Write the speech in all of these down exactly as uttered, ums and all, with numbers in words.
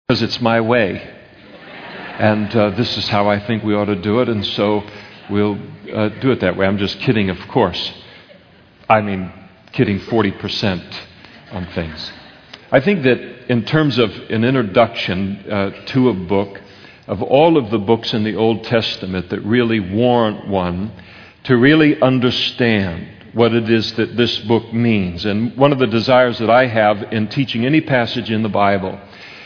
because it's my way. And uh, this is how I think we ought to do it, and so we'll uh, do it that way. I'm just kidding, of course. I mean, kidding forty percent on things. I think that in terms of an introduction uh, to a book, of all of the books in the Old Testament that really warrant one to really understand what it is that this book means. And one of the desires that I have in teaching any passage in the Bible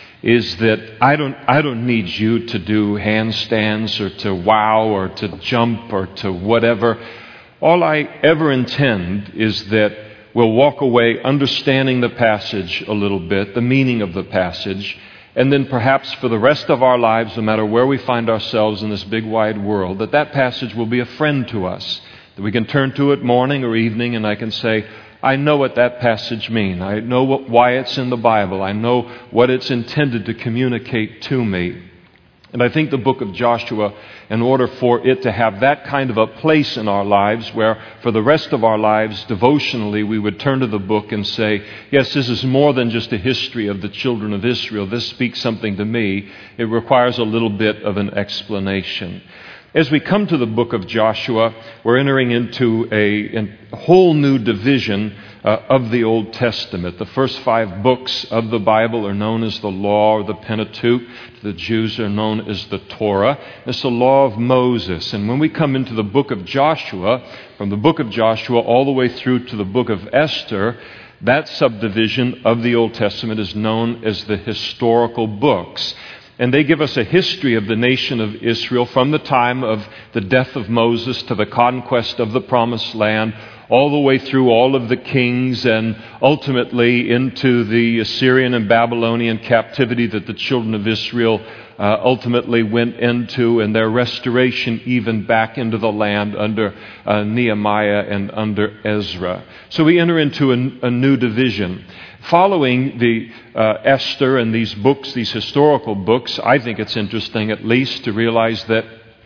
is that I don't I don't need you to do handstands or to wow or to jump or to whatever. All I ever intend is that we'll walk away understanding the passage a little bit, the meaning of the passage, and then perhaps for the rest of our lives, no matter where we find ourselves in this big wide world, that that passage will be a friend to us, that we can turn to it morning or evening and I can say, I know what that passage means. I know what, why it's in the Bible. I know what it's intended to communicate to me. And I think the book of Joshua, in order for it to have that kind of a place in our lives where for the rest of our lives, devotionally, we would turn to the book and say, yes, this is more than just a history of the children of Israel. This speaks something to me. It requires a little bit of an explanation. As we come to the book of Joshua, we're entering into a, a whole new division uh, of the Old Testament. The first five books of the Bible are known as the Law or the Pentateuch. The Jews are known as the Torah. It's the Law of Moses. And when we come into the book of Joshua, from the book of Joshua all the way through to the book of Esther, that subdivision of the Old Testament is known as the historical books. And they give us a history of the nation of Israel from the time of the death of Moses to the conquest of the Promised Land, all the way through all of the kings and ultimately into the Assyrian and Babylonian captivity that the children of Israel uh, ultimately went into, and their restoration even back into the land under uh, Nehemiah and under Ezra. So we enter into a, a new division. Following the uh, Esther and these books, these historical books, I think it's interesting at least to realize that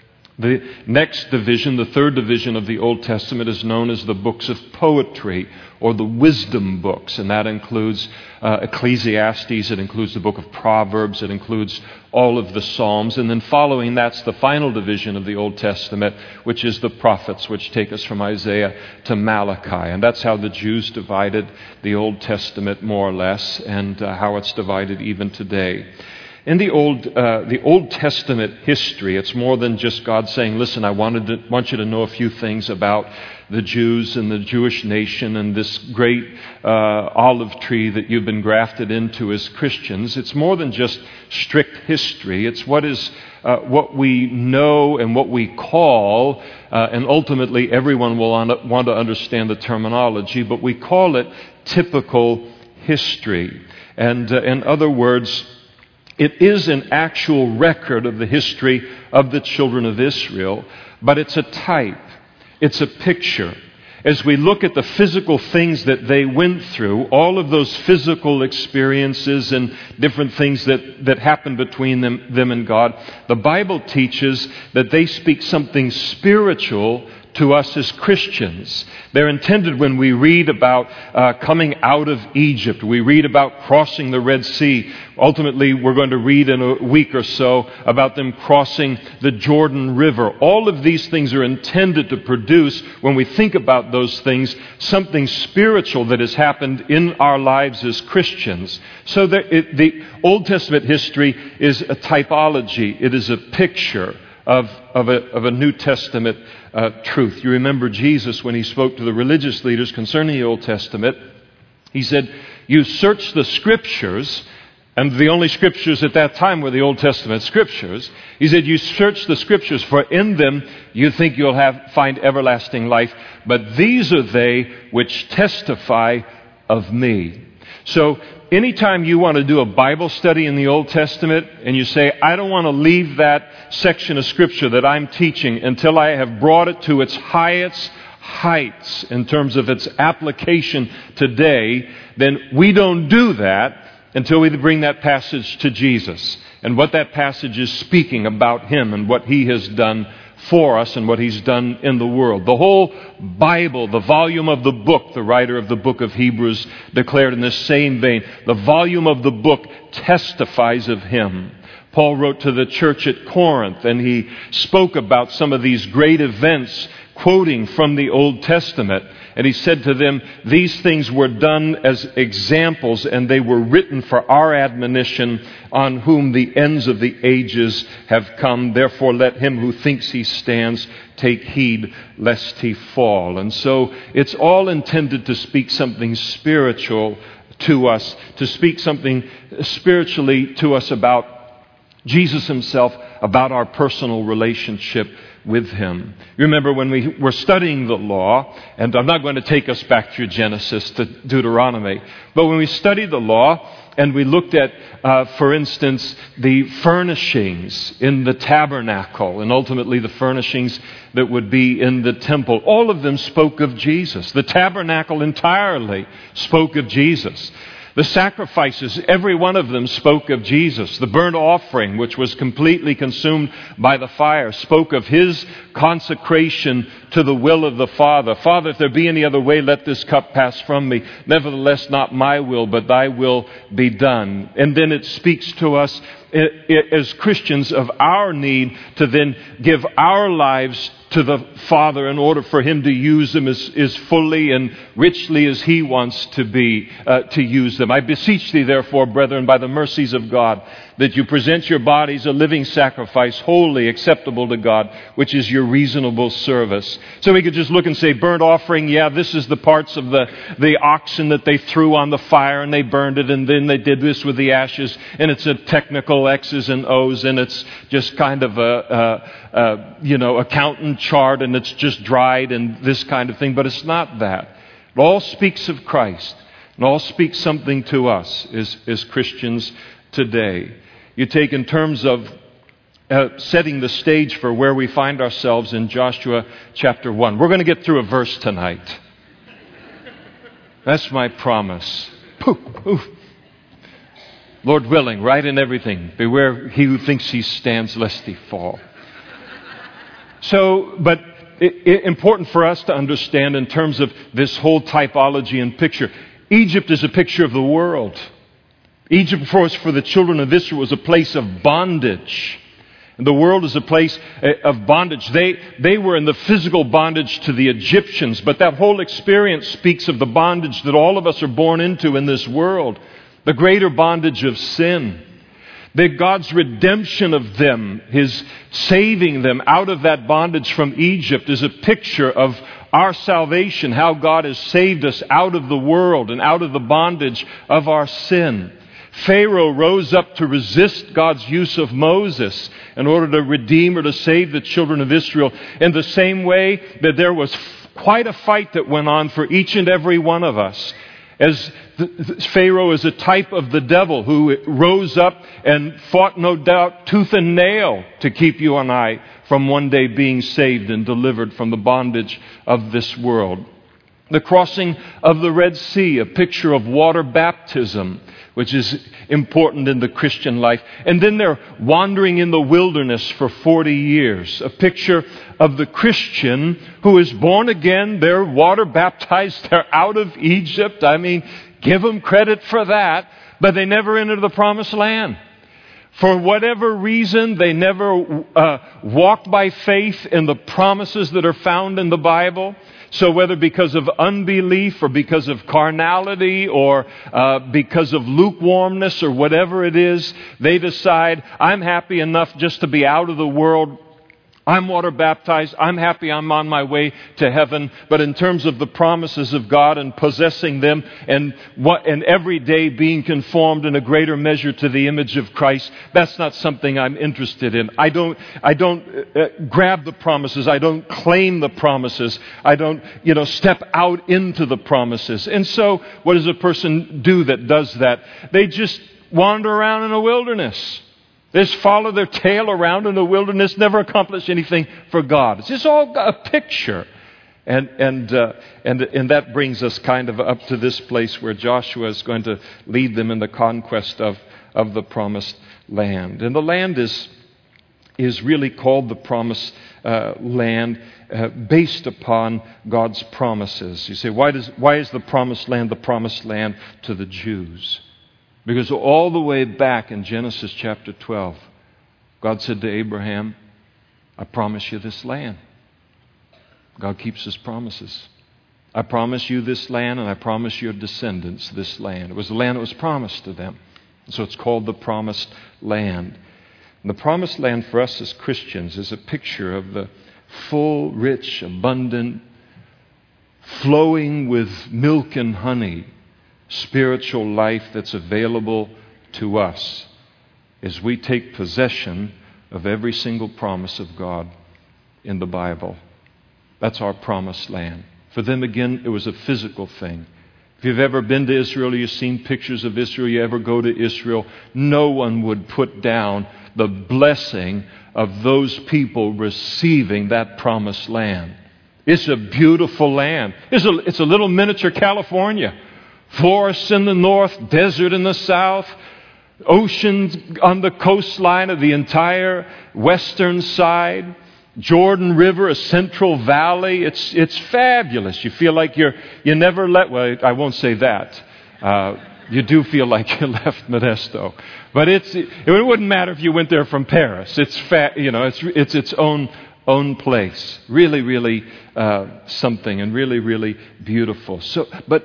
the next division, the third division of the Old Testament, is known as the books of poetry or the wisdom books. And that includes uh, Ecclesiastes, it includes the book of Proverbs, it includes all of the Psalms. And then following that's the final division of the Old Testament, which is the prophets, which take us from Isaiah to Malachi. And that's how the Jews divided the Old Testament more or less, and uh, how it's divided even today. In the Old uh, the Old Testament history, it's more than just God saying, listen, I wanted to, want you to know a few things about the Jews and the Jewish nation and this great uh, olive tree that you've been grafted into as Christians. It's more than just strict history. It's what is uh, what we know and what we call, uh, and ultimately everyone will want to understand the terminology, but we call it typical history. And uh, in other words, it is an actual record of the history of the children of Israel, but it's a type. It's a picture. As we look at the physical things that they went through, all of those physical experiences and different things that, that happened between them, them and God, the Bible teaches that they speak something spiritual to us as Christians. They're intended when we read about uh, coming out of Egypt. We read about crossing the Red Sea. Ultimately, we're going to read in a week or so about them crossing the Jordan River. All of these things are intended to produce, when we think about those things, something spiritual that has happened in our lives as Christians. So that it, the Old Testament history is a typology. It is a picture of, of, a, of a New Testament uh, truth. You remember Jesus when he spoke to the religious leaders concerning the Old Testament. He said, you search the Scriptures, and the only Scriptures at that time were the Old Testament Scriptures. He said, you search the Scriptures, for in them you think you'll have find everlasting life, but these are they which testify of me. So anytime you want to do a Bible study in the Old Testament and you say, I don't want to leave that section of Scripture that I'm teaching until I have brought it to its highest heights in terms of its application today, then we don't do that until we bring that passage to Jesus and what that passage is speaking about Him and what He has done for us and what He's done in the world. The whole Bible, the volume of the book, the writer of the book of Hebrews declared in this same vein, the volume of the book testifies of Him. Paul wrote to the church at Corinth, and he spoke about some of these great events, quoting from the Old Testament. And he said to them, these things were done as examples, and they were written for our admonition, on whom the ends of the ages have come. Therefore let him who thinks he stands take heed lest he fall. And so it's all intended to speak something spiritual to us, to speak something spiritually to us about Jesus Himself, about our personal relationship with Him. You remember when we were studying the law, and I'm not going to take us back through Genesis to Deuteronomy, but when we studied the law and we looked at, uh, for instance, the furnishings in the tabernacle and ultimately the furnishings that would be in the temple, all of them spoke of Jesus. The tabernacle entirely spoke of Jesus. The sacrifices, every one of them spoke of Jesus. The burnt offering, which was completely consumed by the fire, spoke of His consecration to the will of the Father. Father, if there be any other way, let this cup pass from me. Nevertheless, not my will, but thy will be done. And then it speaks to us as Christians of our need to then give our lives to the Father in order for Him to use them as, as fully and richly as He wants to be, uh, to use them. I beseech thee, therefore, brethren, by the mercies of God, that you present your bodies a living sacrifice, holy, acceptable to God, which is your reasonable service. So we could just look and say, burnt offering, yeah, this is the parts of the, the oxen that they threw on the fire and they burned it, and then they did this with the ashes, and it's a technical X's and O's, and it's just kind of a, a, a you know, accountant chart, and it's just dried and this kind of thing, but it's not that. It all speaks of Christ. It all speaks something to us as, as Christians today. You take in terms of uh, setting the stage for where we find ourselves in Joshua chapter one. We're going to get through a verse tonight. That's my promise. Poof, poof. Lord willing, right in everything. Beware he who thinks he stands lest he fall. So, but it, it, important for us to understand in terms of this whole typology and picture. Egypt is a picture of the world. Egypt, for us, for the children of Israel, was a place of bondage. And the world is a place of bondage. They, they were in the physical bondage to the Egyptians, but that whole experience speaks of the bondage that all of us are born into in this world. The greater bondage of sin. That God's redemption of them, His saving them out of that bondage from Egypt, is a picture of our salvation, how God has saved us out of the world and out of the bondage of our sin. Pharaoh rose up to resist God's use of Moses in order to redeem or to save the children of Israel, in the same way that there was quite a fight that went on for each and every one of us. As the, the, Pharaoh is a type of the devil who rose up and fought, no doubt, tooth and nail to keep you and I from one day being saved and delivered from the bondage of this world. The crossing of the Red Sea, a picture of water baptism, which is important in the Christian life. And then they're wandering in the wilderness for forty years, a picture of the Christian who is born again. They're water baptized. They're out of Egypt. I mean, give them credit for that. But they never entered the promised land. For whatever reason, they never uh, walked by faith in the promises that are found in the Bible. So whether because of unbelief or because of carnality or uh, because of lukewarmness or whatever it is, they decide, I'm happy enough just to be out of the world. I'm water baptized. I'm happy I'm on my way to heaven. But in terms of the promises of God and possessing them and what, and every day being conformed in a greater measure to the image of Christ, that's not something I'm interested in. I don't, I don't uh, grab the promises. I don't claim the promises. I don't, you know, step out into the promises. And so what does a person do that does that? They just wander around in a wilderness. They just follow their tail around in the wilderness, never accomplish anything for God. It's just all a picture. And and uh, and and that brings us kind of up to this place where Joshua is going to lead them in the conquest of, of the promised land. And the land is is really called the promised uh, land uh, based upon God's promises. You say, why does why is the promised land the promised land to the Jews? Because all the way back in Genesis chapter twelve, God said to Abraham, I promise you this land. God keeps His promises. I promise you this land, and I promise your descendants this land. It was the land that was promised to them. So it's called the promised land. And the promised land for us as Christians is a picture of the full, rich, abundant, flowing with milk and honey spiritual life that's available to us as we take possession of every single promise of God in the Bible. That's our promised land. For them, again, it was a physical thing. If you've ever been to Israel, you've seen pictures of Israel, you ever go to Israel, no one would put down the blessing of those people receiving that promised land. It's a beautiful land. It's a, it's a little miniature California. Forests in the north, desert in the south, oceans on the coastline of the entire western side, Jordan River, a central valley. It's it's fabulous. You feel like you're you never let. Well, I won't say that. Uh, you do feel like you left Modesto, but it's it, it wouldn't matter if you went there from Paris. It's fa- you know it's it's its own own place. Really, really uh, something, and really, really beautiful. So, but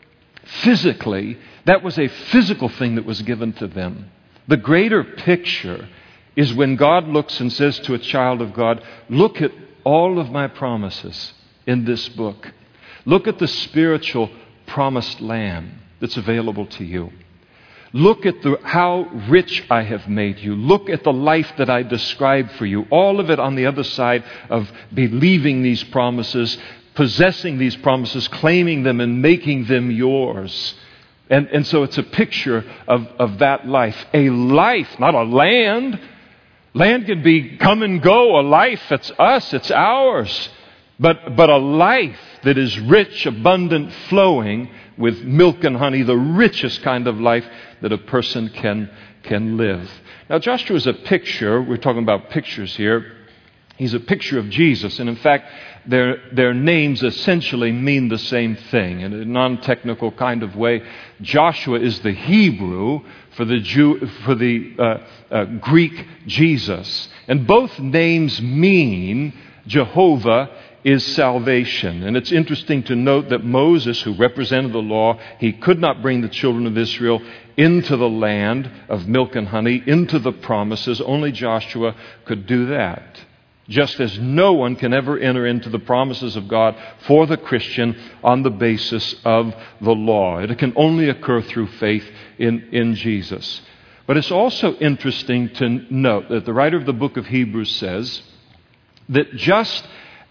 physically, that was a physical thing that was given to them. The greater picture is when God looks and says to a child of God, look at all of my promises in this book. Look at the spiritual promised land that's available to you. Look at the, how rich I have made you. Look at the life that I describe for you. All of it on the other side of believing these promises, possessing these promises, claiming them and making them yours. And, and so it's a picture of, of that life. A life, not a land. Land can be come and go. A life, it's us, it's ours. But, but a life that is rich, abundant, flowing with milk and honey, the richest kind of life that a person can, can live. Now, Joshua is a picture. We're talking about pictures here. He's a picture of Jesus. And in fact, their, their names essentially mean the same thing. In a non-technical kind of way, Joshua is the Hebrew for the Jew, for the uh, uh, Greek Jesus. And both names mean Jehovah is salvation. And it's interesting to note that Moses, who represented the law, he could not bring the children of Israel into the land of milk and honey, into the promises. Only Joshua could do that. Just as no one can ever enter into the promises of God for the Christian on the basis of the law. It can only occur through faith in, in Jesus. But it's also interesting to note that the writer of the book of Hebrews says that just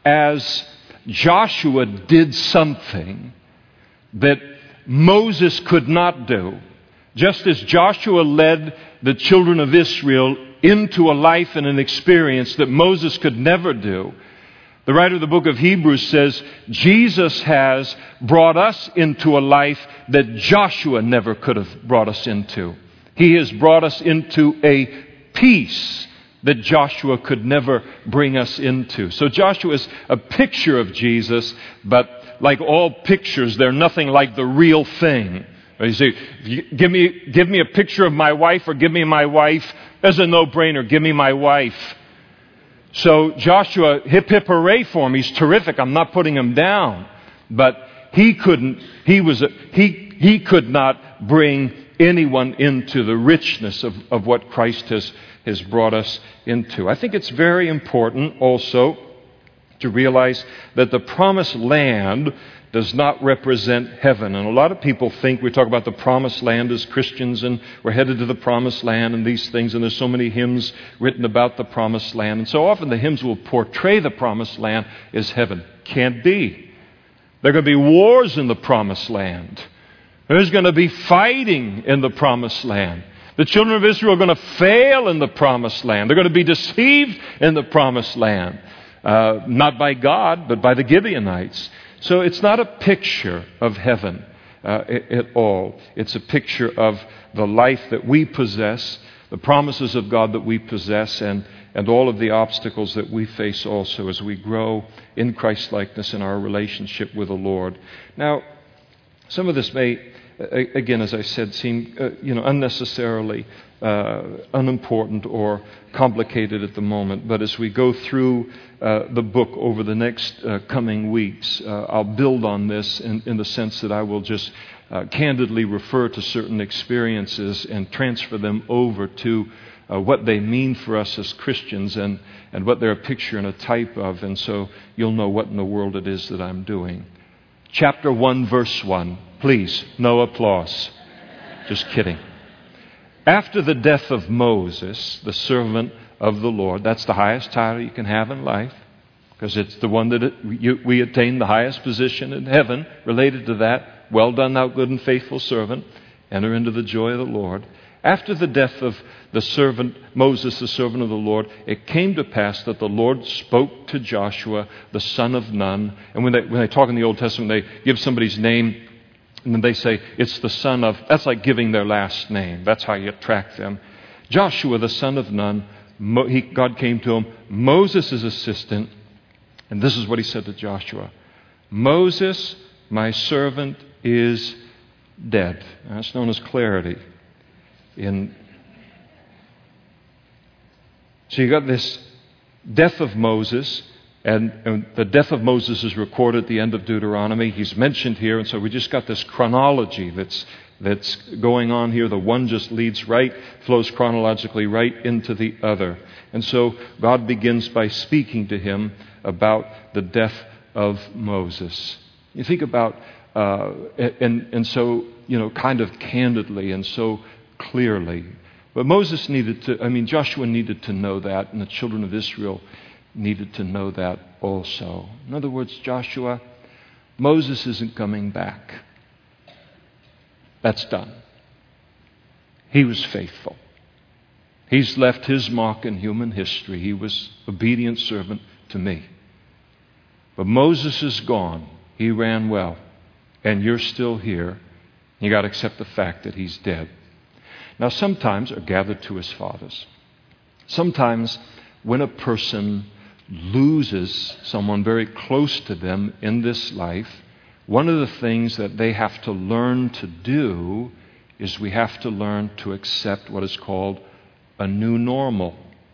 as Joshua did something that Moses could not do, just as Joshua led the children of Israel into a life and an experience that Moses could never do, the writer of the book of Hebrews says Jesus has brought us into a life that Joshua never could have brought us into. He has brought us into a peace that Joshua could never bring us into. So Joshua is a picture of Jesus, but like all pictures, they're nothing like the real thing. You say, give me, give me a picture of my wife or give me my wife. There's a no-brainer. Give me my wife. So Joshua, hip hip hooray for him. He's terrific. I'm not putting him down. But he couldn't, he was, a, he, he could not bring anyone into the richness of, of what Christ has has brought us into. I think it's very important also to realize that the promised land does not represent heaven. And a lot of people think we talk about the promised land as Christians and we're headed to the promised land and these things, and there's so many hymns written about the promised land. And so often the hymns will portray the promised land as heaven. Can't be. There are going to be wars in the promised land. There's going to be fighting in the promised land. The children of Israel are going to fail in the promised land. They're going to be deceived in the promised land. Uh, not by God, but by the Gibeonites. So it's not a picture of heaven uh, at all. It's a picture of the life that we possess, the promises of God that we possess, and, and all of the obstacles that we face also as we grow in Christ-likeness in our relationship with the Lord. Now, some of this may, again, as I said, seem uh, you know unnecessarily uh, unimportant or complicated at the moment. But as we go through uh, the book over the next uh, coming weeks, uh, I'll build on this in, in the sense that I will just uh, candidly refer to certain experiences and transfer them over to uh, what they mean for us as Christians and, and what they're a picture and a type of. And so you'll know what in the world it is that I'm doing. Chapter one, verse one. Please, no applause. Just kidding. After the death of Moses, the servant of the Lord, that's the highest title you can have in life, because it's the one that it, you, we attain the highest position in heaven related to that. Well done, thou good and faithful servant. Enter into the joy of the Lord. After the death of the servant, Moses, the servant of the Lord, it came to pass that the Lord spoke to Joshua, the son of Nun. And when they, when they talk in the Old Testament, they give somebody's name, and then they say, it's the son of, that's like giving their last name. That's how you track them. Joshua, the son of Nun, Mo, he, God came to him, Moses' assistant, and this is what he said to Joshua. Moses, my servant, is dead. And that's known as clarity. In, so you got this death of Moses, and, and the death of Moses is recorded at the end of Deuteronomy. He's mentioned here, and so we just got this chronology that's that's going on here. The one just leads right, flows chronologically right into the other. And so God begins by speaking to him about the death of Moses. You think about, uh, and and so you know, kind of candidly and so clearly. But Moses needed to, I mean, Joshua needed to know that, and the children of Israel needed to know that also. In other words, Joshua, Moses isn't coming back. That's done. He was faithful. He's left his mark in human history. He was obedient servant to me. But Moses is gone. He ran well. And you're still here. You got to accept the fact that he's dead. Now, sometimes, or gathered to his fathers, sometimes when a person loses someone very close to them in this life, one of the things that they have to learn to do is we have to learn to accept what is called a new normal.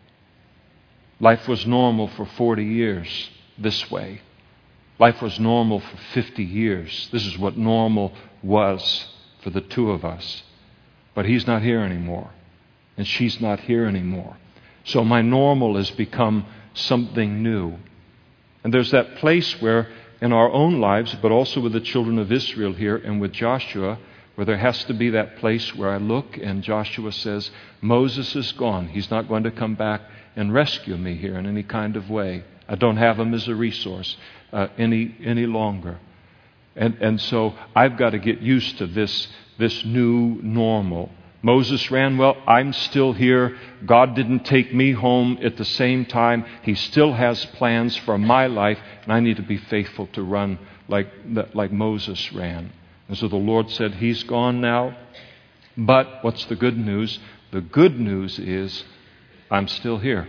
Life was normal for forty years this way. Life was normal for fifty years. This is what normal was for the two of us. But he's not here anymore, and she's not here anymore. So my normal has become something new. And there's that place where, in our own lives, but also with the children of Israel here and with Joshua, where there has to be that place where I look and Joshua says, Moses is gone. He's not going to come back and rescue me here in any kind of way. I don't have him as a resource uh, any any longer. And and so I've got to get used to this this new normal. Moses ran well. I'm still here. God didn't take me home at the same time. He still has plans for my life, and I need to be faithful to run like like Moses ran. And so the Lord said, he's gone now. But what's the good news? The good news is I'm still here.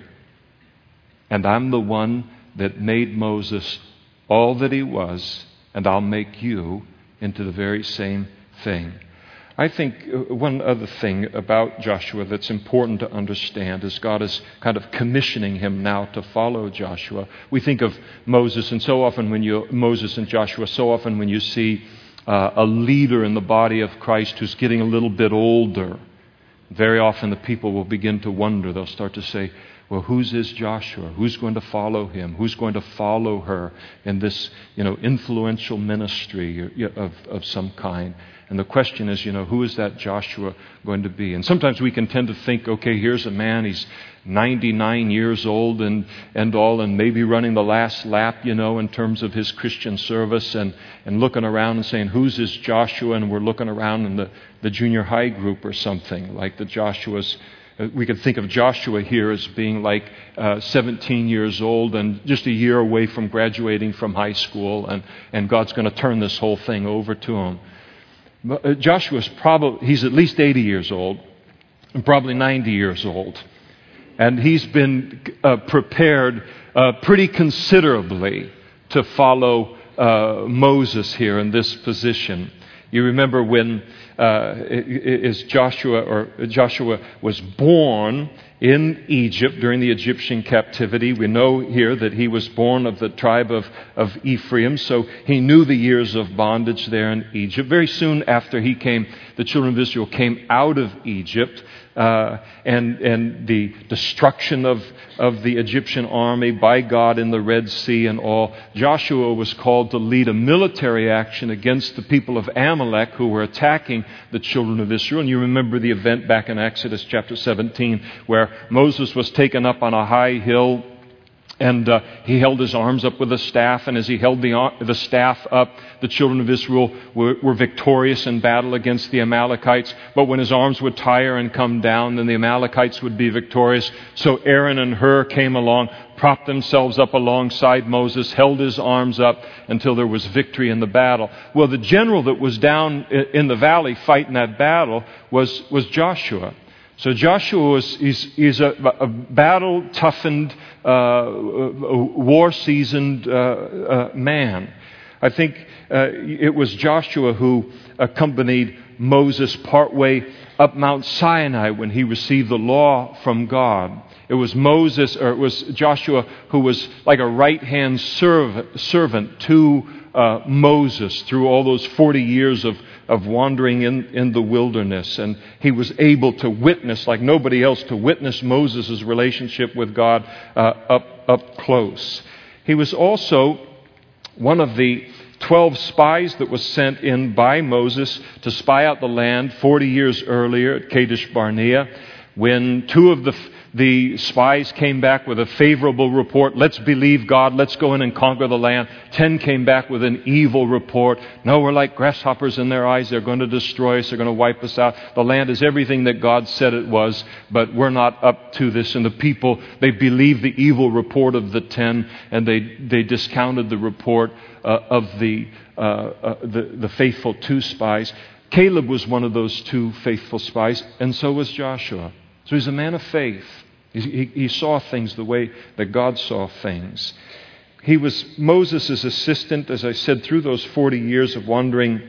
And I'm the one that made Moses all that he was, and I'll make you into the very same thing. I think one other thing about Joshua that's important to understand is God is kind of commissioning him now to follow Joshua. We think of Moses, and so often when you, Moses and Joshua, so often when you see uh, a leader in the body of Christ who's getting a little bit older, very often the people will begin to wonder. They'll start to say, well, whose is Joshua? Who's going to follow him? Who's going to follow her in this, you know, influential ministry of, of some kind? And the question is, you know, who is that Joshua going to be? And sometimes we can tend to think, okay, here's a man, he's ninety-nine years old and, and all, and maybe running the last lap, you know, in terms of his Christian service, and, and looking around and saying, who's this Joshua? And we're looking around in the, the junior high group or something, like the Joshua's. We could think of Joshua here as being like uh, seventeen years old and just a year away from graduating from high school, and, and God's going to turn this whole thing over to him. Joshua's probably, he's at least eighty years old and probably ninety years old. And he's been uh, prepared uh, pretty considerably to follow uh, Moses here in this position. You remember when uh, is Joshua or Joshua was born in Egypt during the Egyptian captivity. We know here that he was born of the tribe of, of Ephraim, so he knew the years of bondage there in Egypt. Very soon after he came, the children of Israel came out of Egypt. Uh, and and the destruction of, of the Egyptian army by God in the Red Sea and all, Joshua was called to lead a military action against the people of Amalek who were attacking the children of Israel. And you remember the event back in Exodus chapter seventeen where Moses was taken up on a high hill, and uh, he held his arms up with a staff, and as he held the, the staff up, the children of Israel were, were victorious in battle against the Amalekites. But when his arms would tire and come down, then the Amalekites would be victorious. So Aaron and Hur came along, propped themselves up alongside Moses, held his arms up until there was victory in the battle. Well, the general that was down in the valley fighting that battle was, was Joshua. So Joshua was he's, he's a, a battle-toughened, uh, war-seasoned uh, uh, man. I think uh, it was Joshua who accompanied Moses partway up Mount Sinai when he received the law from God. It was Moses, or it was Joshua who was like a right-hand serv- servant to uh, Moses through all those forty years of of wandering in, in the wilderness. And he was able to witness, like nobody else, to witness Moses' relationship with God uh, up, up close. He was also one of the twelve spies that was sent in by Moses to spy out the land forty years earlier at Kadesh Barnea, when two of the The spies came back with a favorable report. Let's believe God. Let's go in and conquer the land. Ten came back with an evil report. No, we're like grasshoppers in their eyes. They're going to destroy us. They're going to wipe us out. The land is everything that God said it was, but we're not up to this. And the people, they believed the evil report of the ten, and they, they discounted the report uh, of the, uh, uh, the, the faithful two spies. Caleb was one of those two faithful spies, and so was Joshua. So he's a man of faith. He, he, he saw things the way that God saw things. He was Moses' assistant, as I said, through those forty years of wandering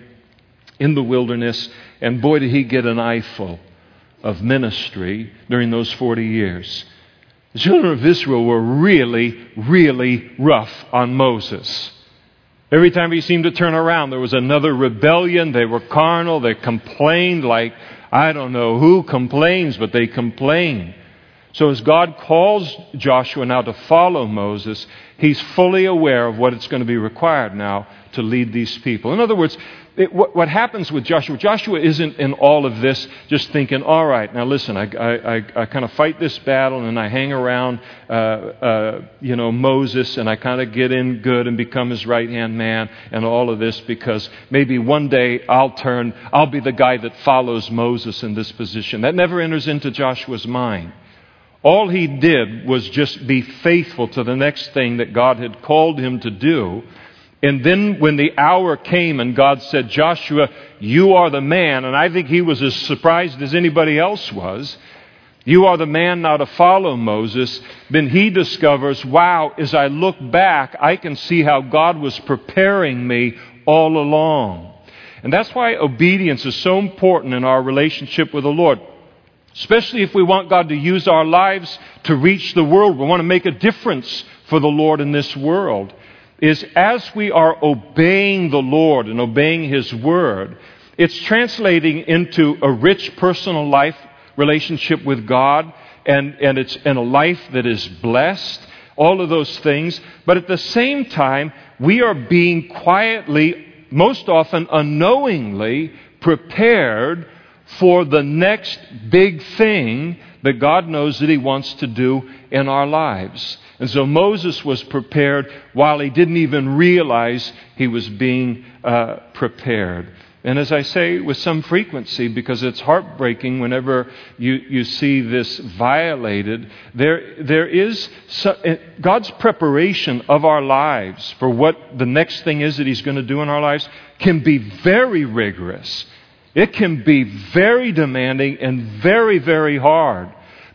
in the wilderness. And boy, did he get an eyeful of ministry during those forty years. The children of Israel were really, really rough on Moses. Every time he seemed to turn around, there was another rebellion. They were carnal. They complained like, I don't know who complains, but they complain. So as God calls Joshua now to follow Moses, he's fully aware of what it's going to be required now to lead these people. In other words, it, what, what happens with Joshua, Joshua isn't in all of this just thinking, all right, now listen, I, I, I, I kind of fight this battle and I hang around, uh, uh, you know, Moses, and I kind of get in good and become his right-hand man and all of this because maybe one day I'll turn, I'll be the guy that follows Moses in this position. That never enters into Joshua's mind. All he did was just be faithful to the next thing that God had called him to do. And then when the hour came and God said, Joshua, you are the man, and I think he was as surprised as anybody else was, you are the man now to follow Moses, then he discovers, wow, as I look back, I can see how God was preparing me all along. And that's why obedience is so important in our relationship with the Lord. Especially if we want God to use our lives to reach the world. We want to make a difference for the Lord in this world. Is as we are obeying the Lord and obeying His Word, it's translating into a rich personal life relationship with God, and, and it's in a life that is blessed, all of those things. But at the same time, we are being quietly, most often unknowingly, prepared for the next big thing that God knows that He wants to do in our lives. And so Moses was prepared while he didn't even realize he was being uh, prepared. And as I say with some frequency, because it's heartbreaking whenever you, you see this violated, there there is so, God's preparation of our lives for what the next thing is that He's going to do in our lives can be very rigorous. It can be very demanding and very, very hard.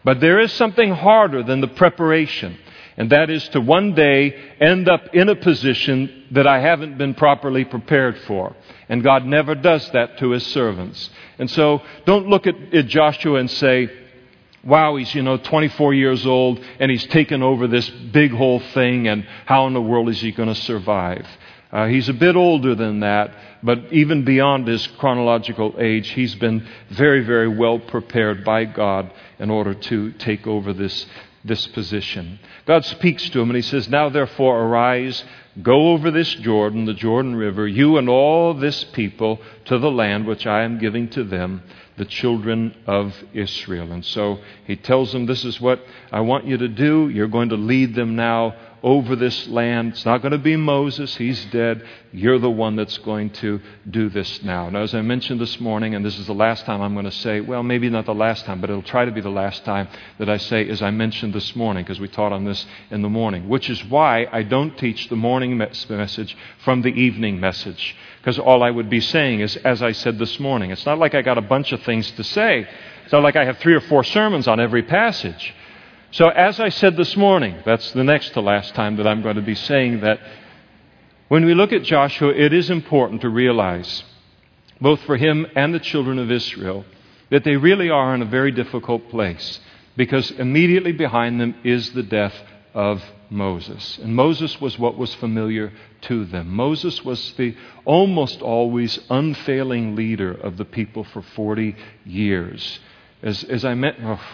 But there is something harder than the preparation, and that is to one day end up in a position that I haven't been properly prepared for. And God never does that to His servants. And so don't look at, at Joshua and say, wow, he's, you know, twenty-four years old and he's taken over this big whole thing, and how in the world is he going to survive? Uh, he's a bit older than that, but even beyond his chronological age, he's been very, very well prepared by God in order to take over this, this position. God speaks to him and He says, now therefore arise, go over this Jordan, the Jordan River, you and all this people, to the land which I am giving to them, the children of Israel. And so He tells them, this is what I want you to do. You're going to lead them now over this land. It's not going to be Moses. He's dead. You're the one that's going to do this now. Now, as I mentioned this morning, and this is the last time I'm going to say, well, maybe not the last time, but it'll try to be the last time that I say, as I mentioned this morning, because we taught on this in the morning, which is why I don't teach the morning message from the evening message. Because all I would be saying is, as I said this morning, it's not like I got a bunch of things to say. It's not like I have three or four sermons on every passage. So as I said this morning, that's the next to last time that I'm going to be saying that when we look at Joshua, it is important to realize, both for him and the children of Israel, that they really are in a very difficult place, because immediately behind them is the death of Moses. And Moses was what was familiar to them. Moses was the almost always unfailing leader of the people for forty years. As, as I met... Oh,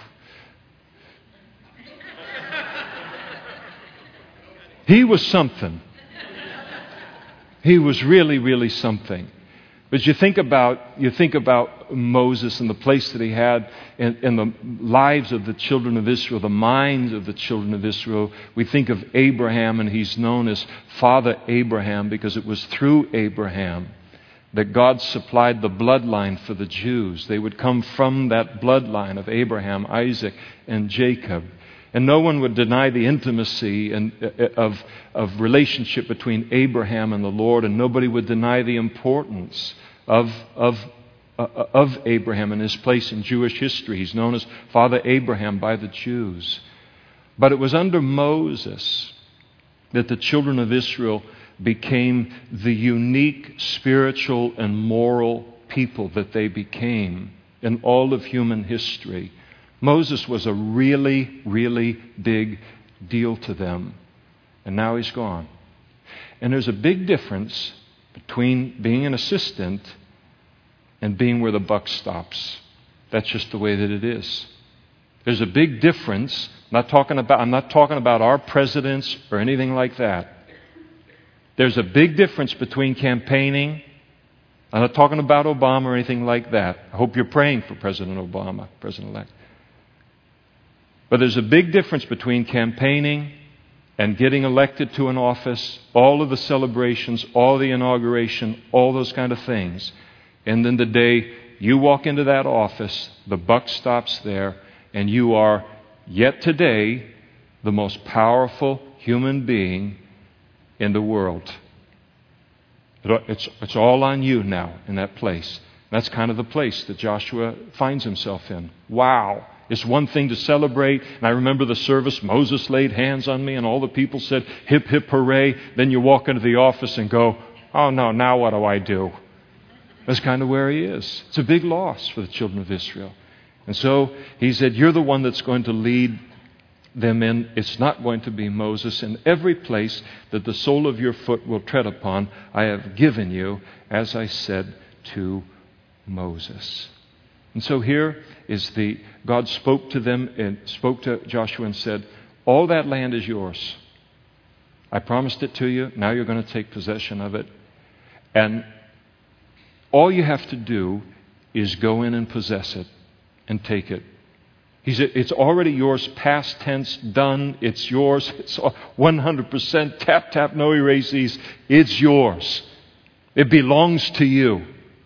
He was something. He was really, really something. But you think about you think about Moses and the place that he had in, in the lives of the children of Israel, the minds of the children of Israel. We think of Abraham, and he's known as Father Abraham because it was through Abraham that God supplied the bloodline for the Jews. They would come from that bloodline of Abraham, Isaac, and Jacob. And no one would deny the intimacy and, uh, of, of relationship between Abraham and the Lord, and nobody would deny the importance of, of, uh, of Abraham and his place in Jewish history. He's known as Father Abraham by the Jews. But it was under Moses that the children of Israel became the unique spiritual and moral people that they became in all of human history. Moses was a really, really big deal to them. And now he's gone. And there's a big difference between being an assistant and being where the buck stops. That's just the way that it is. There's a big difference. I'm not talking about, I'm not talking about our presidents or anything like that. There's a big difference between campaigning. I'm not talking about Obama or anything like that. I hope you're praying for President Obama, President-elect. But there's a big difference between campaigning and getting elected to an office, all of the celebrations, all the inauguration, all those kind of things. And then the day you walk into that office, the buck stops there, and you are, yet today, the most powerful human being in the world. It's, it's all on you now in that place. That's kind of the place that Joshua finds himself in. Wow. It's one thing to celebrate, and I remember the service, Moses laid hands on me, and all the people said, hip, hip, hooray. Then you walk into the office and go, oh no, now what do I do? That's kind of where he is. It's a big loss for the children of Israel. And so he said, you're the one that's going to lead them in. It's not going to be Moses. In every place that the sole of your foot will tread upon, I have given you, as I said to Moses. And so here is the, God spoke to them and spoke to Joshua and said, all that land is yours. I promised it to you. Now you're going to take possession of it. And all you have to do is go in and possess it and take it. He said, it's already yours, past tense, done. It's yours. It's one hundred percent. Tap, tap, no erases. It's yours. It belongs to you.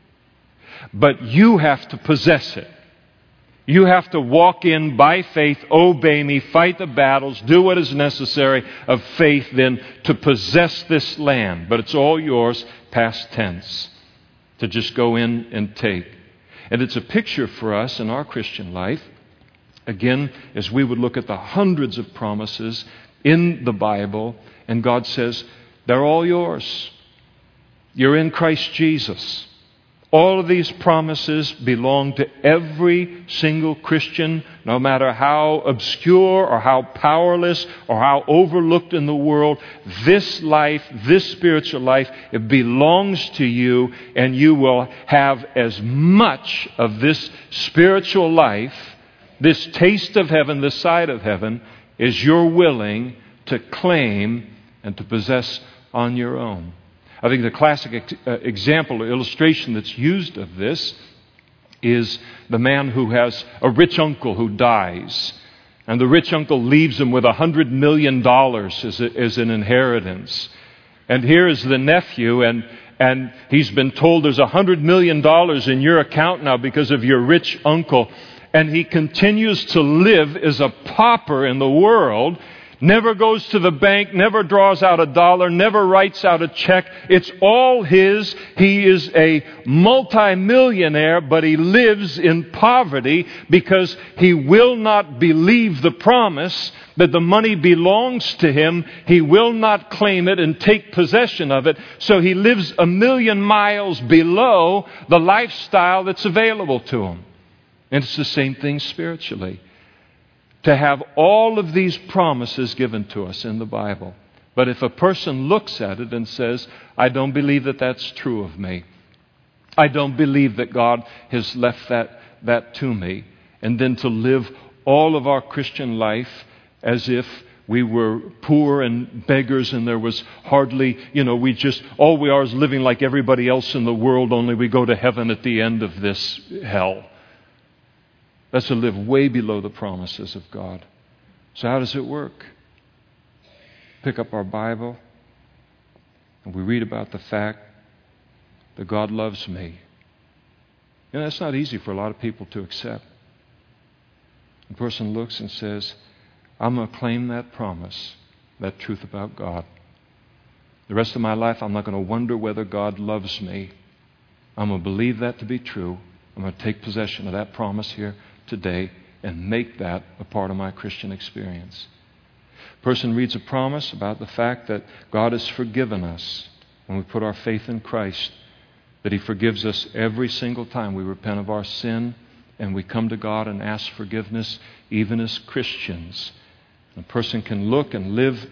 But you have to possess it. You have to walk in by faith, obey me, fight the battles, do what is necessary of faith then to possess this land. But it's all yours, past tense, to just go in and take. And it's a picture for us in our Christian life Again, as we would look at the hundreds of promises in the Bible, and God says, they're all yours. You're in Christ Jesus. All of these promises belong to every single Christian, no matter how obscure or how powerless or how overlooked in the world. This life, this spiritual life, it belongs to you, and you will have as much of this spiritual life, this taste of heaven, this side of heaven, as you're willing to claim and to possess on your own. I think the classic ex- uh, example or illustration that's used of this is the man who has a rich uncle who dies. And the rich uncle leaves him with a hundred million dollars as, a, as an inheritance. And here is the nephew, and, and he's been told there's a hundred million dollars in your account now because of your rich uncle. And he continues to live as a pauper in the world. Never goes to the bank, never draws out a dollar, never writes out a check. It's all his. He is a multimillionaire, but he lives in poverty because he will not believe the promise that the money belongs to him. He will not claim it and take possession of it. So he lives a million miles below the lifestyle that's available to him. And it's the same thing spiritually. To have all of these promises given to us in the Bible. But if a person looks at it and says, I don't believe that that's true of me. I don't believe that God has left that, that to me. And then to live all of our Christian life as if we were poor and beggars and there was hardly, you know, we just, all we are is living like everybody else in the world, only we go to heaven at the end of this hell. That's to live way below the promises of God. So how does it work? Pick up our Bible and we read about the fact that God loves me. You know, that's not easy for a lot of people to accept. A person looks and says, I'm going to claim that promise, that truth about God. The rest of my life, I'm not going to wonder whether God loves me. I'm going to believe that to be true. I'm going to take possession of that promise here today and make that a part of my Christian experience. A person reads a promise about the fact that God has forgiven us when we put our faith in Christ, that He forgives us every single time we repent of our sin and we come to God and ask forgiveness, even as Christians. A person can look and live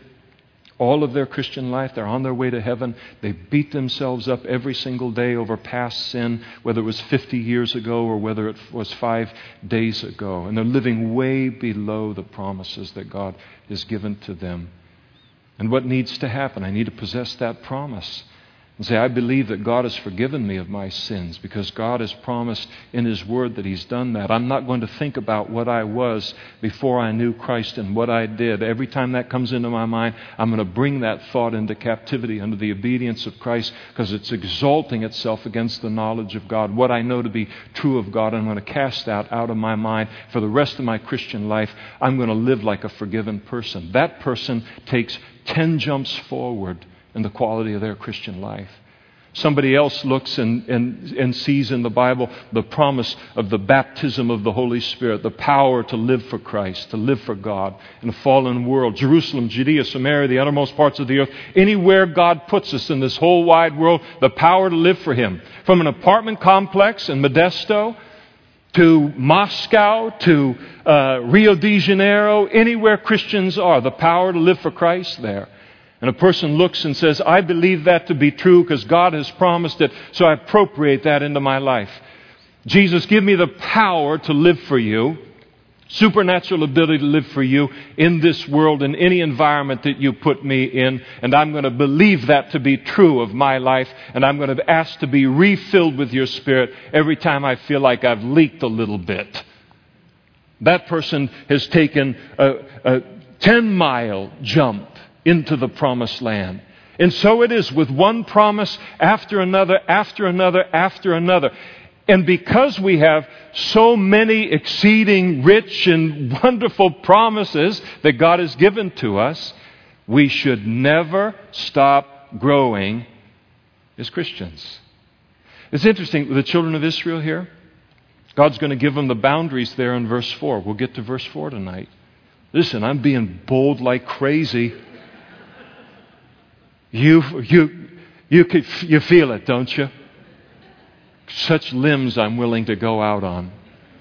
all of their Christian life. They're on their way to heaven. They beat themselves up every single day over past sin, whether it was fifty years ago or whether it was five days ago. And they're living way below the promises that God has given to them. And what needs to happen? I need to possess that promise. And say, I believe that God has forgiven me of my sins because God has promised in His Word that He's done that. I'm not going to think about what I was before I knew Christ and what I did. Every time that comes into my mind, I'm going to bring that thought into captivity under the obedience of Christ because it's exalting itself against the knowledge of God. What I know to be true of God, I'm going to cast that out of my mind. For the rest of my Christian life, I'm going to live like a forgiven person. That person takes ten jumps forward in the quality of their Christian life. Somebody else looks and, and, and sees in the Bible the promise of the baptism of the Holy Spirit, the power to live for Christ, to live for God in a fallen world. Jerusalem, Judea, Samaria, the uttermost parts of the earth, anywhere God puts us in this whole wide world, the power to live for Him. From an apartment complex in Modesto to Moscow to uh, Rio de Janeiro, anywhere Christians are, the power to live for Christ there. And a person looks and says, I believe that to be true because God has promised it, so I appropriate that into my life. Jesus, give me the power to live for you, supernatural ability to live for you in this world, in any environment that you put me in. And I'm going to believe that to be true of my life. And I'm going to ask to be refilled with your Spirit every time I feel like I've leaked a little bit. That person has taken a, a ten-mile jump into the promised land. And so it is with one promise after another, after another, after another. And because we have so many exceeding rich and wonderful promises that God has given to us, we should never stop growing as Christians. It's interesting, the children of Israel here, God's going to give them the boundaries there in verse four. We'll get to verse four tonight. Listen, I'm being bold like crazy. You, you, you, could, you feel it, don't you? Such limbs I'm willing to go out on.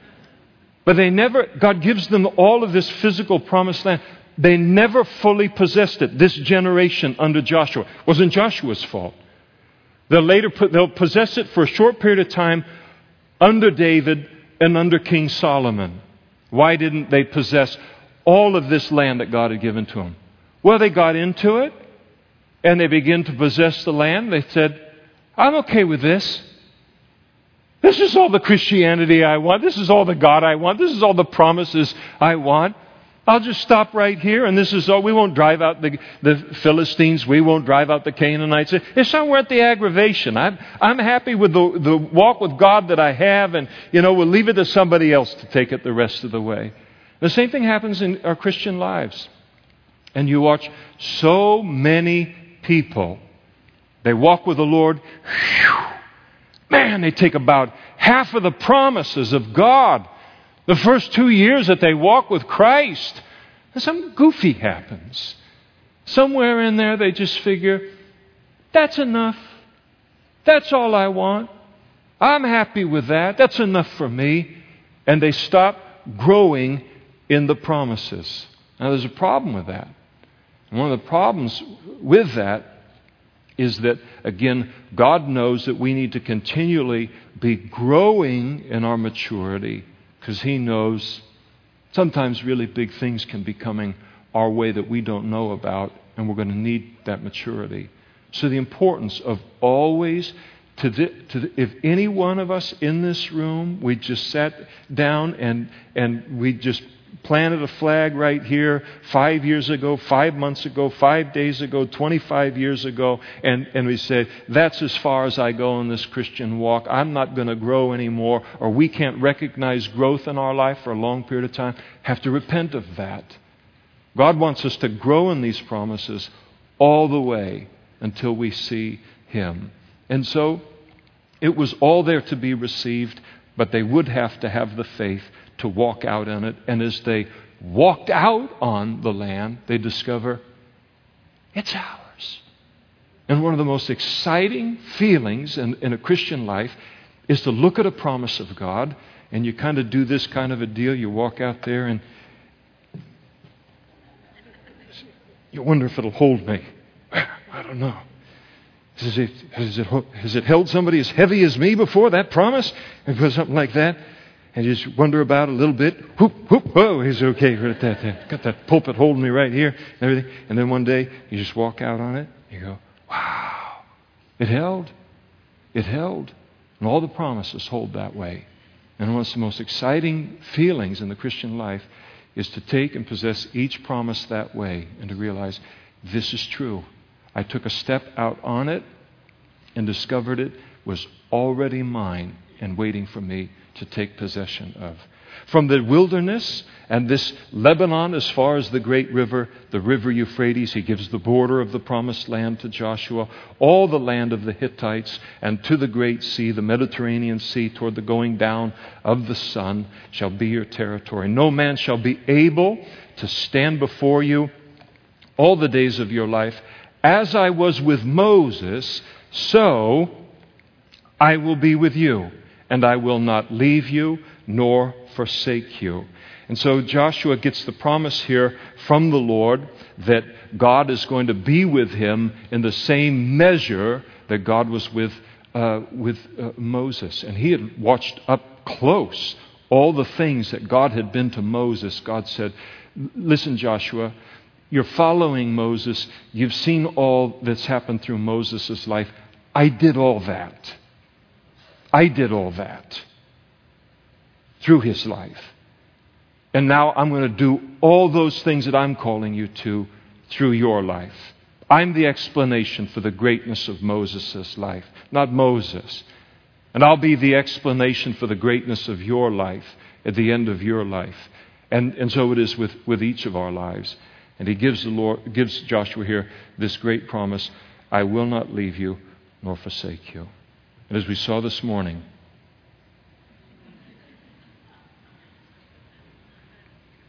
But they never, God gives them all of this physical promised land. They never fully possessed it. This generation under Joshua. It wasn't Joshua's fault. They'll later put, they'll possess it for a short period of time under David and under King Solomon. Why didn't they possess all of this land that God had given to them? Well, they got into it and they began to possess the land. They said, I'm okay with this. This is all the Christianity I want. This is all the God I want. This is all the promises I want. I'll just stop right here, and this is all. We won't drive out the, the Philistines. We won't drive out the Canaanites. It's not worth the aggravation. I'm, I'm happy with the, the walk with God that I have, and, you know, we'll leave it to somebody else to take it the rest of the way. The same thing happens in our Christian lives. And you watch so many people, they walk with the Lord. Whew, man, they take about half of the promises of God the first two years that they walk with Christ. And something goofy happens. Somewhere in there they just figure, that's enough. That's all I want. I'm happy with that. That's enough for me. And they stop growing in the promises. Now there's a problem with that. And one of the problems with that is that, again, God knows that we need to continually be growing in our maturity, because He knows sometimes really big things can be coming our way that we don't know about, and we're going to need that maturity. So the importance of always, to the, to the, if any one of us in this room, we just sat down and and we just planted a flag right here five years ago, five months ago, five days ago, twenty-five years ago, and, and we said, that's as far as I go in this Christian walk. I'm not going to grow anymore, or we can't recognize growth in our life for a long period of time. Have to repent of that. God wants us to grow in these promises all the way until we see Him. And so it was all there to be received, but they would have to have the faith to walk out on it. And as they walked out on the land, they discover it's ours. And one of the most exciting feelings in, in a Christian life is to look at a promise of God, and you kind of do this kind of a deal. You walk out there and you wonder if it'll hold me. I don't know. Has it, has it, has it held somebody as heavy as me before, that promise? And put something like that. And you just wonder about it a little bit. Whoop, whoop, whoa, he's okay. Right that, that. Got that pulpit holding me right here and everything. And then one day, you just walk out on it. You go, wow, it held. It held. And all the promises hold that way. And one of the most exciting feelings in the Christian life is to take and possess each promise that way and to realize this is true. I took a step out on it and discovered it was already mine and waiting for me to take possession of. From the wilderness and this Lebanon as far as the great river, the river Euphrates, He gives the border of the promised land to Joshua, all the land of the Hittites, and to the great sea, the Mediterranean Sea, toward the going down of the sun, shall be your territory. No man shall be able to stand before you all the days of your life. As I was with Moses, so I will be with you. And I will not leave you nor forsake you. And so Joshua gets the promise here from the Lord that God is going to be with him in the same measure that God was with uh, with uh, Moses. And he had watched up close all the things that God had been to Moses. God said, listen, Joshua, you're following Moses. You've seen all that's happened through Moses' life. I did all that. I did all that through his life. And now I'm going to do all those things that I'm calling you to through your life. I'm the explanation for the greatness of Moses' life, not Moses. And I'll be the explanation for the greatness of your life at the end of your life. And, and so it is with, with each of our lives. And he gives the Lord, gives Joshua here this great promise, I will not leave you nor forsake you. And as we saw this morning,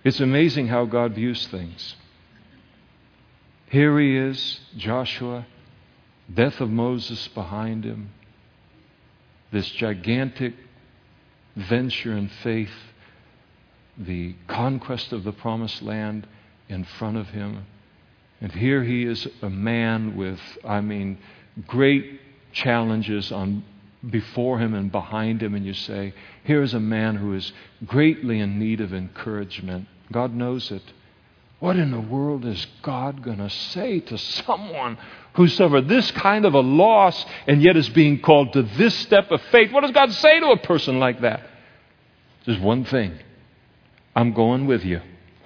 It's amazing how God views things. Here he is, Joshua, death of Moses behind him, this gigantic venture in faith, the conquest of the promised land in front of him. And here he is, a man with, I mean, great challenges on before him and behind him, and you say, here's a man who is greatly in need of encouragement. God knows it. What in the world is God going to say to someone who suffered this kind of a loss and yet is being called to this step of faith? What does God say to a person like that? Just one thing. I'm going with you.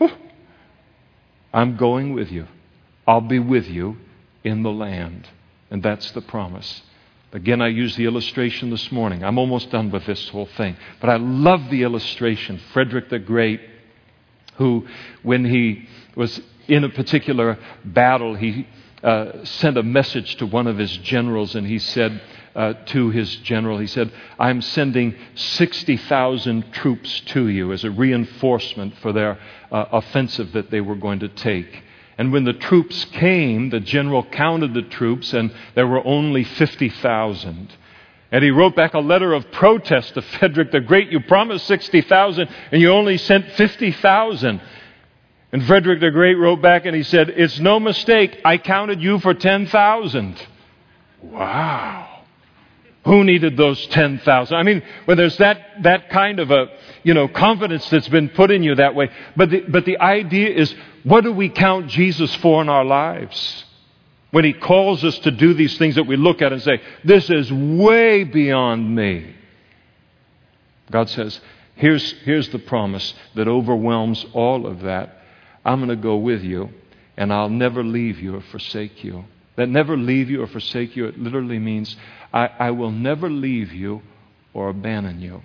I'm going with you. I'll be with you in the land. And that's the promise. Again, I used the illustration this morning. I'm almost done with this whole thing. But I love the illustration. Frederick the Great, who, when he was in a particular battle, he uh, sent a message to one of his generals, and he said uh, to his general, he said, I'm sending sixty thousand troops to you as a reinforcement for their uh, offensive that they were going to take. And when the troops came, the general counted the troops, and there were only fifty thousand. And he wrote back a letter of protest to Frederick the Great. You promised sixty thousand, and you only sent fifty thousand. And Frederick the Great wrote back, and he said, it's no mistake. I counted you for ten thousand. Wow. Who needed those ten thousand? I mean, when there's that, that kind of a, you know, confidence that's been put in you that way. But the, but the idea is, what do we count Jesus for in our lives? When he calls us to do these things that we look at and say, this is way beyond me. God says, here's, here's the promise that overwhelms all of that. I'm going to go with you, and I'll never leave you or forsake you. That never leave you or forsake you, it literally means I, I will never leave you or abandon you.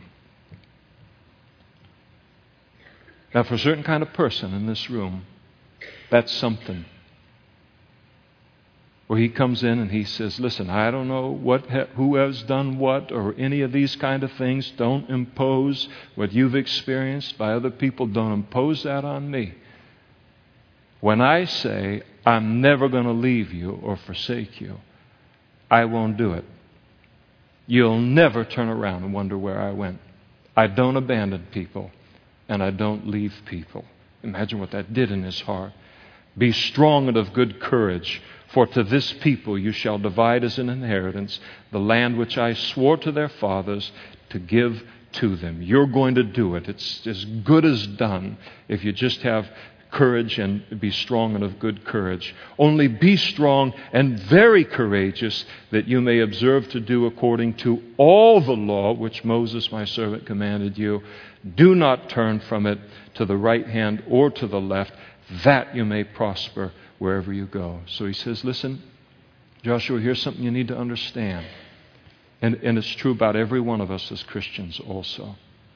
Now, for a certain kind of person in this room, that's something. Where he comes in and he says, listen, I don't know what, who has done what or any of these kind of things. Don't impose what you've experienced by other people. Don't impose that on me. When I say, I'm never going to leave you or forsake you, I won't do it. You'll never turn around and wonder where I went. I don't abandon people, and I don't leave people. Imagine what that did in his heart. Be strong and of good courage, for to this people you shall divide as an inheritance the land which I swore to their fathers to give to them. You're going to do it. It's as good as done if you just have courage and be strong and of good courage. Only be strong and very courageous, that you may observe to do according to all the law which Moses my servant commanded you. Do not turn from it to the right hand or to the left, that you may prosper wherever you go. So he says, listen, Joshua, here's something you need to understand. And, and it's true about every one of us as Christians also.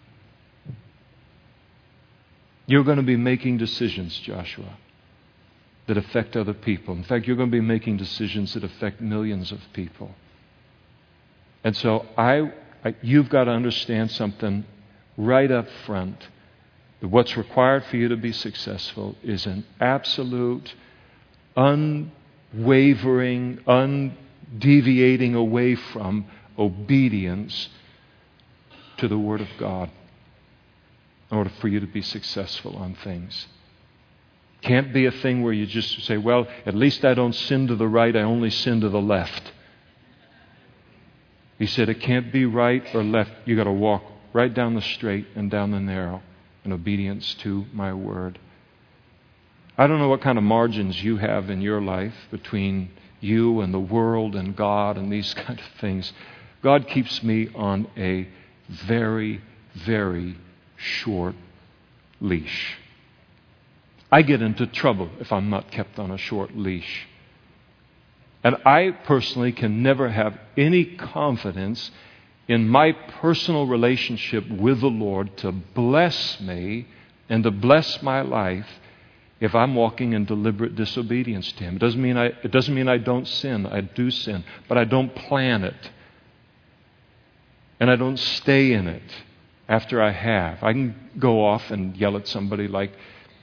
You're going to be making decisions, Joshua, that affect other people. In fact, you're going to be making decisions that affect millions of people. And so I, I you've got to understand something right up front. That what's required for you to be successful is an absolute, unwavering, undeviating away from obedience to the Word of God, in order for you to be successful on things. Can't be a thing where you just say, well, at least I don't sin to the right, I only sin to the left. He said it can't be right or left. You got to walk right down the straight and down the narrow in obedience to my word. I don't know what kind of margins you have in your life between you and the world and God and these kind of things. God keeps me on a very, very short leash. I get into trouble if I'm not kept on a short leash. And I personally can never have any confidence in my personal relationship with the Lord to bless me and to bless my life if I'm walking in deliberate disobedience to Him. It doesn't mean I, it doesn't mean I don't sin. I do sin. But I don't plan it. And I don't stay in it after I have. I can go off and yell at somebody like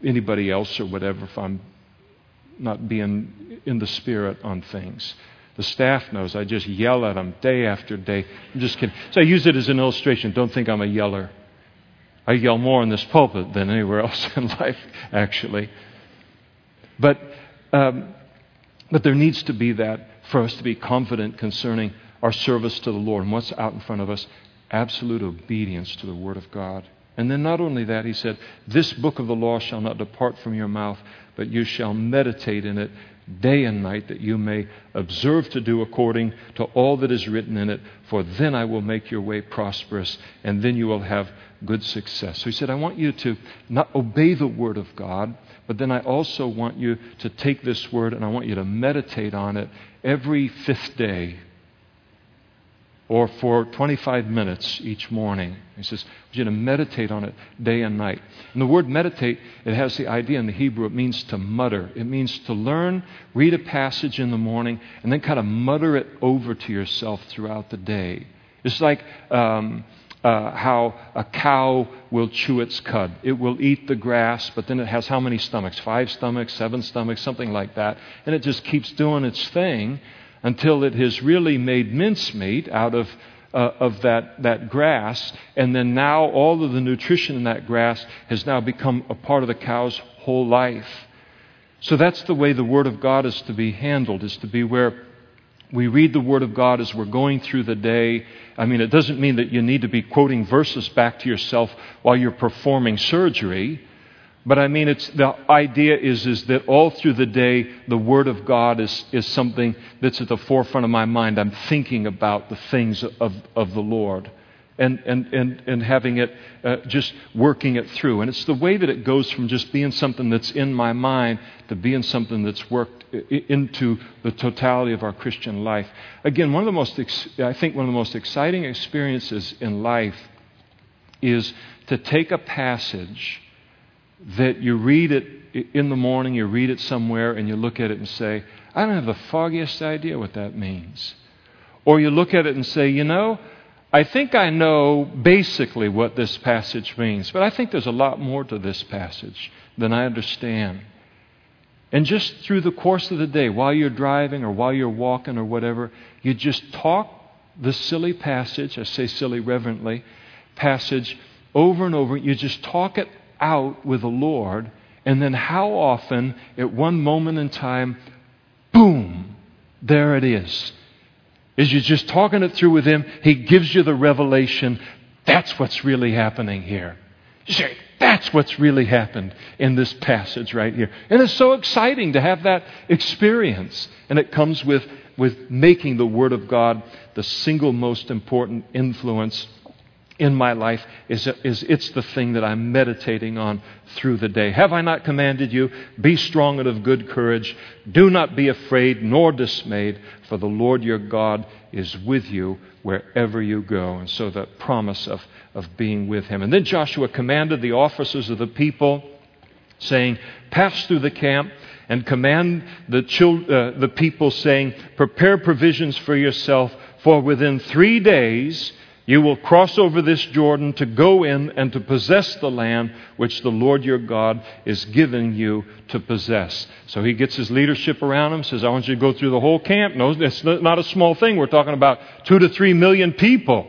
anybody else or whatever if I'm not being in the spirit on things. The staff knows. I just yell at them day after day. I'm just kidding. So I use it as an illustration. Don't think I'm a yeller. I yell more in this pulpit than anywhere else in life, actually. But um, but there needs to be that for us to be confident concerning our service to the Lord and what's out in front of us. Absolute obedience to the Word of God. And then not only that, he said, this book of the law shall not depart from your mouth, but you shall meditate in it day and night, that you may observe to do according to all that is written in it, for then I will make your way prosperous, and then you will have good success. So he said, I want you to not obey the Word of God, but then I also want you to take this Word and I want you to meditate on it every fifth day, or for twenty-five minutes each morning. He says, I want you to meditate on it day and night. And the word meditate, it has the idea in the Hebrew, it means to mutter. It means to learn, read a passage in the morning, and then kind of mutter it over to yourself throughout the day. It's like um, uh, how a cow will chew its cud. It will eat the grass, but then it has how many stomachs? Five stomachs, seven stomachs, something like that. And it just keeps doing its thing until it has really made mincemeat out of uh, of that, that grass. And then now all of the nutrition in that grass has now become a part of the cow's whole life. So that's the way the Word of God is to be handled, is to be where we read the Word of God as we're going through the day. I mean, it doesn't mean that you need to be quoting verses back to yourself while you're performing surgery. But I mean, it's the idea is, is that all through the day, the Word of God is, is something that's at the forefront of my mind. I'm thinking about the things of, of the Lord and, and, and, and having it, uh, just working it through. And it's the way that it goes from just being something that's in my mind to being something that's worked into the totality of our Christian life. Again, one of the most, I think one of the most exciting experiences in life is to take a passage that you read it in the morning, you read it somewhere, and you look at it and say, I don't have the foggiest idea what that means. Or you look at it and say, you know, I think I know basically what this passage means, but I think there's a lot more to this passage than I understand. And just through the course of the day, while you're driving or while you're walking or whatever, you just talk the silly passage, I say silly reverently, passage over and over. You just talk it out with the Lord, and then how often at one moment in time, boom, there it is. As you're just talking it through with Him, He gives you the revelation. That's what's really happening here. You say, that's what's really happened in this passage right here. And it's so exciting to have that experience. And it comes with, with making the Word of God the single most important influence in my life. Is, is it's the thing that I'm meditating on through the day. Have I not commanded you? Be strong and of good courage. Do not be afraid nor dismayed, for the Lord your God is with you wherever you go. And so the promise of, of being with Him. And then Joshua commanded the officers of the people, saying, pass through the camp and command the, chil- uh, the people, saying, prepare provisions for yourself, for within three days you will cross over this Jordan to go in and to possess the land which the Lord your God is giving you to possess. So he gets his leadership around him, says, I want you to go through the whole camp. No, it's not a small thing. We're talking about two to three million people.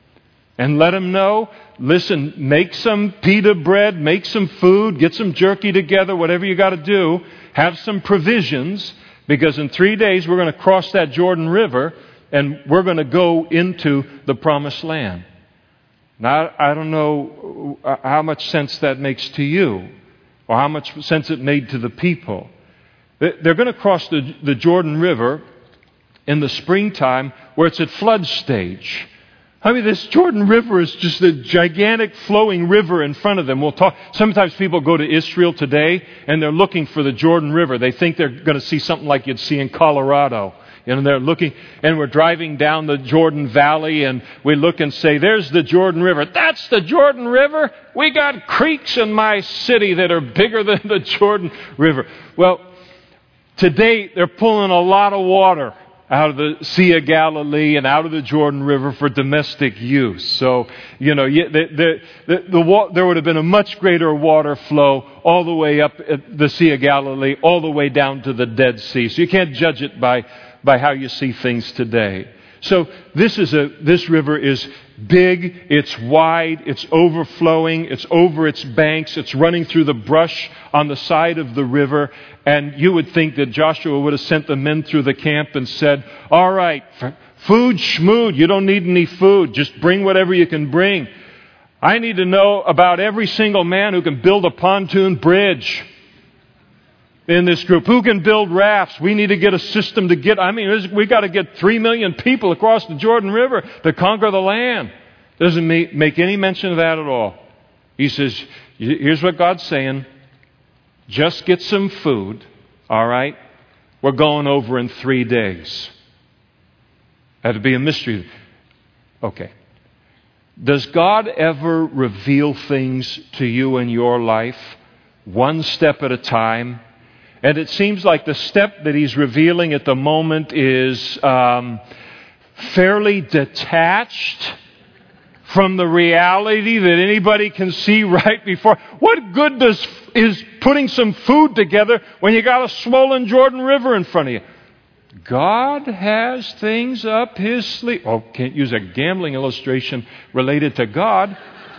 And let them know, listen, make some pita bread, make some food, get some jerky together, whatever you got to do. Have some provisions, because in three days we're going to cross that Jordan River and we're going to go into the promised land. Now, I don't know how much sense that makes to you or how much sense it made to the people. They're going to cross the, the Jordan River in the springtime where it's at flood stage. I mean, this Jordan River is just a gigantic flowing river in front of them. We'll talk. Sometimes people go to Israel today and they're looking for the Jordan River. They think they're going to see something like you'd see in Colorado. And they're looking, and we're driving down the Jordan Valley, and we look and say, there's the Jordan River. That's the Jordan River? We got creeks in my city that are bigger than the Jordan River. Well, today they're pulling a lot of water out of the Sea of Galilee and out of the Jordan River for domestic use. So, you know, the, the, the, the, there would have been a much greater water flow all the way up the Sea of Galilee, all the way down to the Dead Sea. So you can't judge it by, by how you see things today. So this is a this river is big, it's wide, it's overflowing, it's over its banks, it's running through the brush on the side of the river. And you would think that Joshua would have sent the men through the camp and said, all right, food schmood, you don't need any food, just bring whatever you can bring. I need to know about every single man who can build a pontoon bridge in this group. Who can build rafts? We need to get a system to get, I mean, we got to get three million people across the Jordan River to conquer the land. Doesn't make any mention of that at all. He says, here's what God's saying. Just get some food, all right? We're going over in three days. That'd be a mystery. Okay. Does God ever reveal things to you in your life one step at a time? And it seems like the step that He's revealing at the moment is um, fairly detached from the reality that anybody can see right before. What good does is putting some food together when you got a swollen Jordan River in front of you? God has things up His sleeve. Oh, can't use a gambling illustration related to God.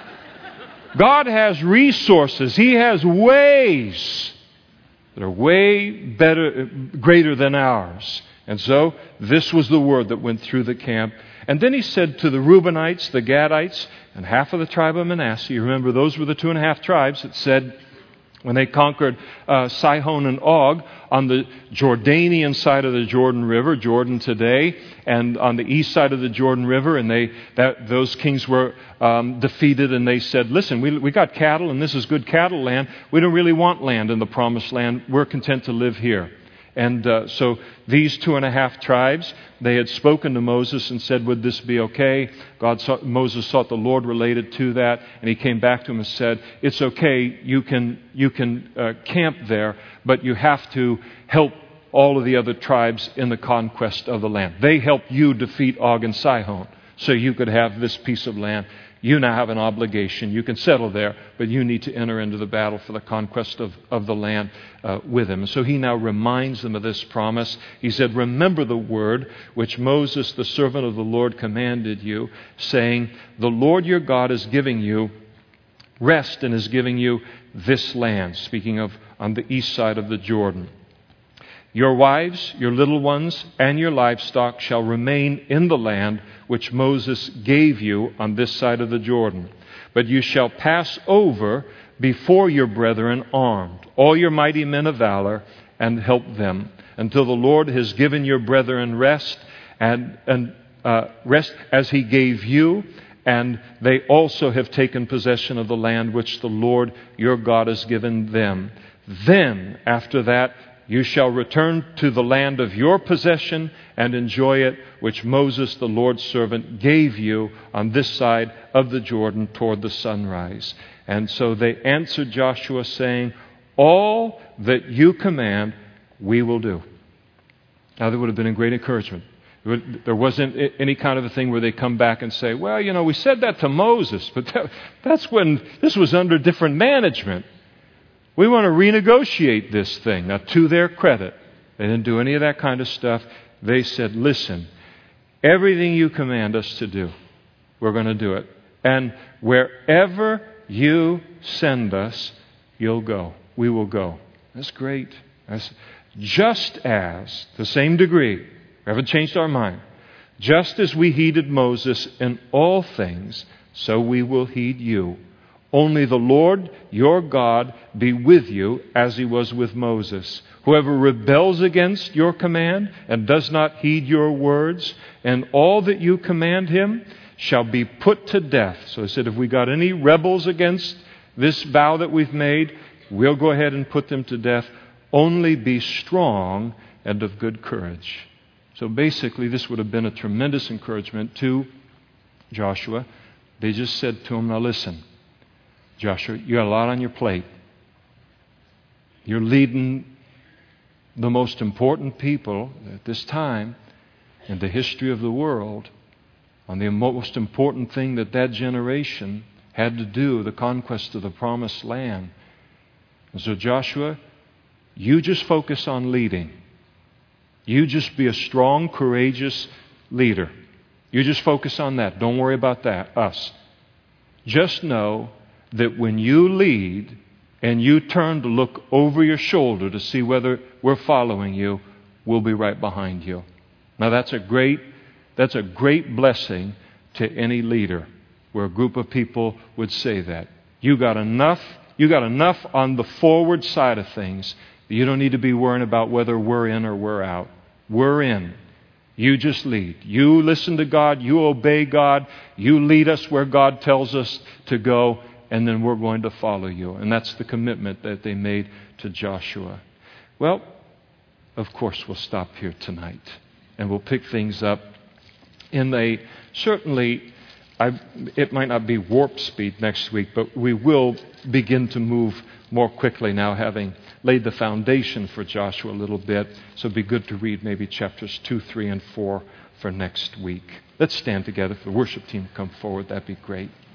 God has resources. He has ways that are way better, greater than ours. And so this was the word that went through the camp. And then He said to the Reubenites, the Gadites, and half of the tribe of Manasseh. You remember those were the two and a half tribes that said when they conquered uh, Sihon and Og on the Jordanian side of the Jordan River, Jordan today, and on the east side of the Jordan River, and they that those kings were um, defeated, and they said, listen, we we got cattle, and this is good cattle land. We don't really want land in the promised land. We're content to live here. And uh, so these two and a half tribes, they had spoken to Moses and said, would this be okay? God saw, Moses sought the Lord related to that, and he came back to him and said, it's okay, you can, you can uh, camp there, but you have to help all of the other tribes in the conquest of the land. They helped you defeat Og and Sihon, so you could have this piece of land. You now have an obligation. You can settle there, but you need to enter into the battle for the conquest of, of the land uh, with him. And so he now reminds them of this promise. He said, remember the word which Moses, the servant of the Lord, commanded you, saying, the Lord your God is giving you rest and is giving you this land. Speaking of on the east side of the Jordan. Your wives, your little ones, and your livestock shall remain in the land which Moses gave you on this side of the Jordan. But you shall pass over before your brethren armed, all your mighty men of valor, and help them, until the Lord has given your brethren rest, and, and uh, rest as He gave you, and they also have taken possession of the land which the Lord your God has given them. Then, after that, you shall return to the land of your possession and enjoy it, which Moses, the Lord's servant, gave you on this side of the Jordan toward the sunrise. And so they answered Joshua, saying, all that you command, we will do. Now, there would have been a great encouragement. There wasn't any kind of a thing where they come back and say, well, you know, we said that to Moses, but that, that's when this was under different management. We want to renegotiate this thing. Now, to their credit, they didn't do any of that kind of stuff. They said, listen, everything you command us to do, we're going to do it. And wherever you send us, you'll go. We will go. That's great. That's just as, to the same degree, we haven't changed our mind, just as we heeded Moses in all things, so we will heed you. Only the Lord your God be with you as He was with Moses. Whoever rebels against your command and does not heed your words, and all that you command him shall be put to death. So I said, if we got any rebels against this vow that we've made, we'll go ahead and put them to death. Only be strong and of good courage. So basically, this would have been a tremendous encouragement to Joshua. They just said to him, now listen, Joshua, you got a lot on your plate. You're leading the most important people at this time. in the history of the world on the most important thing that that generation had to do, the conquest of the promised land. And so Joshua, you just focus on leading. You just be a strong, courageous leader. You just focus on that. Don't worry about that, us. Just know that when you lead and you turn to look over your shoulder to see whether we're following you, we'll be right behind you. Now that's a great, that's a great blessing to any leader, where a group of people would say that. You got enough, you got enough on the forward side of things that you don't need to be worrying about whether we're in or we're out. We're in. You just lead. You listen to God. You obey God. You lead us where God tells us to go, and then we're going to follow you. And that's the commitment that they made to Joshua. Well, of course, we'll stop here tonight, and we'll pick things up in a, certainly, I, it might not be warp speed next week, but we will begin to move more quickly now, having laid the foundation for Joshua a little bit. So it'd be good to read maybe chapters two, three, and four for next week. Let's stand together. If the worship team come forward, that'd be great.